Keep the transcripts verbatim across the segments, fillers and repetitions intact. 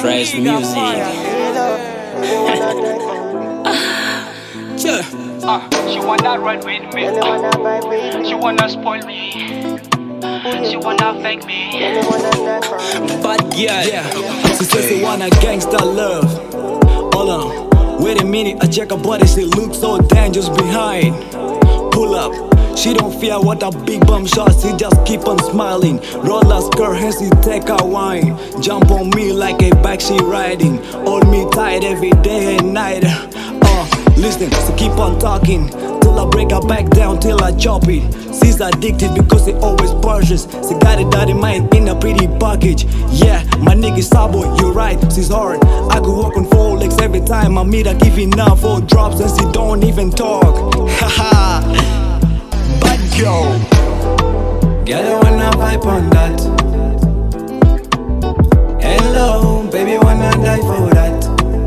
Drives music. Yeah. Uh, she wanna ride with me. Uh, she wanna spoil me. She wanna fake me. Bad girl. Yeah. She says she wanna gangsta love. Hold on. Wait a minute. I check her body. She looks so dangerous behind. Pull up. She don't fear what a big bum shot. She just keep on smiling. Roll her skirt and she take her wine. Jump on me like a bike she riding. Hold me tight every day and night. Uh, listen, so keep on talking till I break her back down, till I chop it. She's addicted because she always purchase. She got a dirty mind in a pretty package. Yeah, my nigga Sabo, you're right, she's hard. I could walk on four legs every time I meet her, giving her four drops and she don't even talk. Haha. Yo, girl, you wanna vibe on that? Hello, baby, wanna die for that?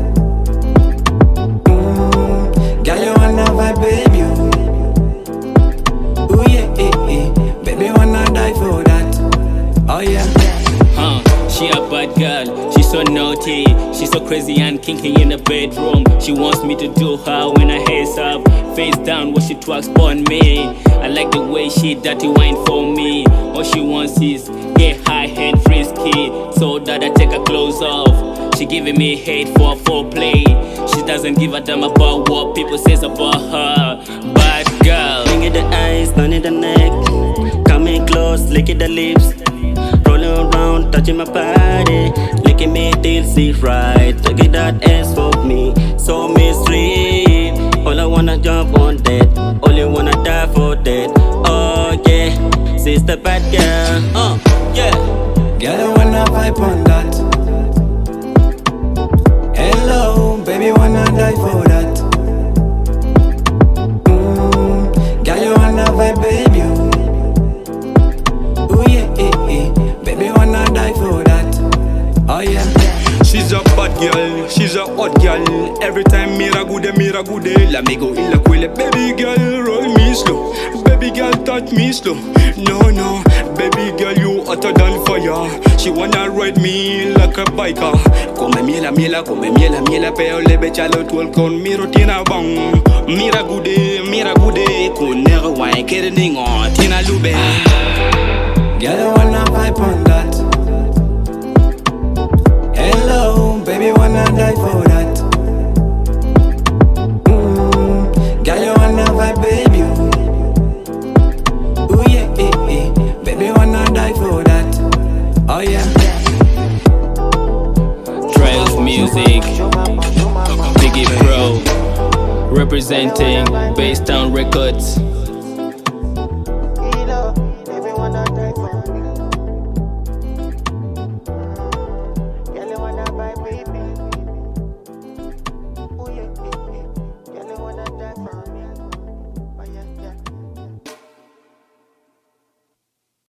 Mm, girl, you wanna vibe, baby? Oh yeah, eh, eh. Baby, wanna die for that? Oh yeah. Uh, she a bad girl, she's so naughty. She's so crazy and kinky in the bedroom. She wants me to do her when her hair's up, face down while she twerks on me. I like the way she dirty wine for me. All she wants is get high and frisky, so that I take her clothes off. She giving me hate for a foreplay. She doesn't give a damn about what people says about her. Bad girl. Ring in the eyes, down in the neck. Coming close, licking the lips. Rolling around, touching my body. Licking me till she right. Taking that ass for me, so mystery. All I wanna jump on that. All you wanna die for that. Oh yeah, she's the bad girl. Uh, yeah. Girl, you wanna vibe on that? Hello, baby, wanna die for that? Mm, girl, you wanna vibe, baby? Oh yeah, eh, eh. Baby, wanna die for that? Oh yeah. She's a bad girl, she's a hot girl. Every time mira gude, mira gude. La me go in la quille. Baby girl, roll me slow. Baby girl, touch me slow. No, no, baby girl, you hotter than fire. She wanna ride me like a biker. Come miela, miela, come miela, miela. Peo lebe chalo tuol con mi rotina bang. Mira gude, mira gude. Con nere wine, kere ningo, tina lube. Girl, you wanna vibe on that? Hello, baby, wanna die for that? Mm, girl, you wanna vibe, baby? Oh yeah, eh, eh. Baby, wanna die for that? Oh yeah. Drives music. Biggie Pro representing Basetown Records.